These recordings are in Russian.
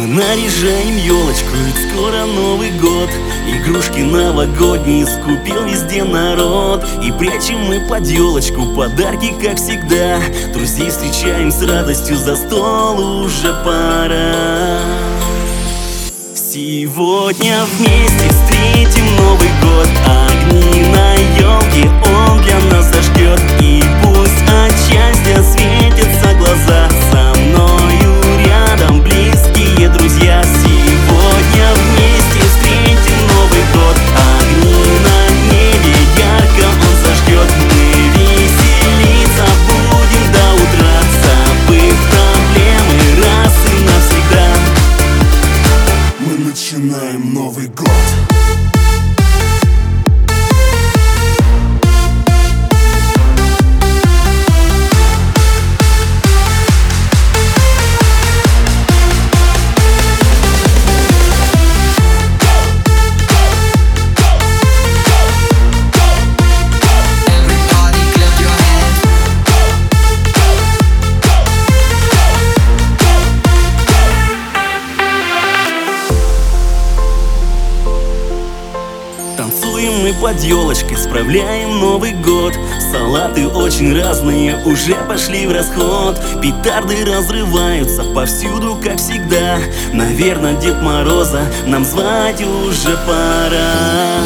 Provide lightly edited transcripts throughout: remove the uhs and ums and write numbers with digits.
Мы наряжаем елочку, ведь скоро Новый год. Игрушки новогодние скупил везде народ. И прячем мы под елочку подарки, как всегда. Друзей встречаем с радостью, за стол уже пора. Сегодня вместе встретим Новый год. Огни на елке он для нас зажгет. И пусть от счастья светятся глаза. Со мною рядом близкие друзья. Сегодня вместе встретим Новый год. Огни на небе ярко он зажгет. Мы веселиться будем до утра, забыв проблемы раз и навсегда. Мы начинаем Новый год. Танцуем мы под елочкой, справляем Новый год. Салаты очень разные уже пошли в расход. Петарды разрываются повсюду, как всегда. Наверное, Дед Мороза нам звать уже пора.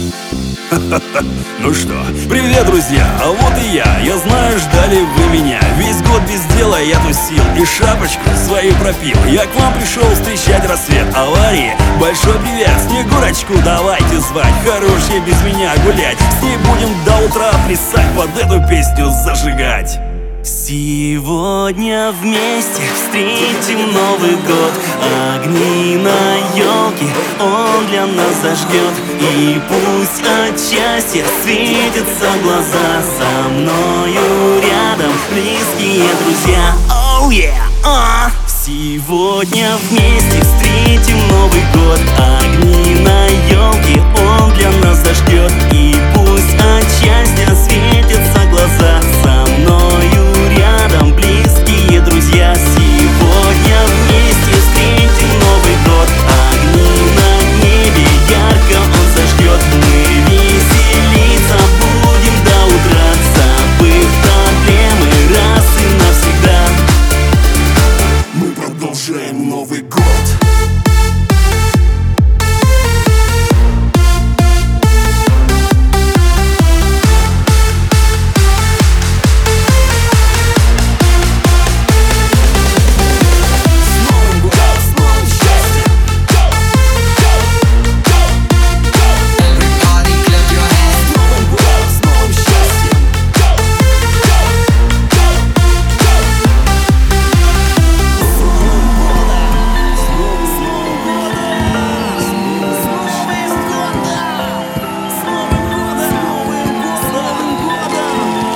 Ну что, привет, друзья, а вот и я знаю, ждали вы меня. Весь год без дела я тусил и шапочку свою пропил. Я к вам пришел встречать рассвет аварии. Большой привет Снегурочку давайте звать. Хорош ей без меня гулять. С ней будем до утра плясать, под эту песню зажигать. Сегодня вместе встретим Новый год. Огни на елке он для нас зажгет. И пусть от счастья светятся глаза. Со мною рядом близкие друзья. Oh yeah! Сегодня вместе встретим Новый год. Огни на елке он для нас зажгет. И пусть от счастья светятся глаза. Со мною рядом близкие друзья. Сегодня вместе встретим Новый год. Огни на небе ярко он зажгет. Мы веселиться будем до утра, забыв проблемы раз и навсегда. Мы продолжаем Новый год.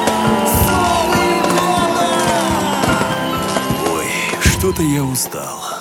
Что-то я устал.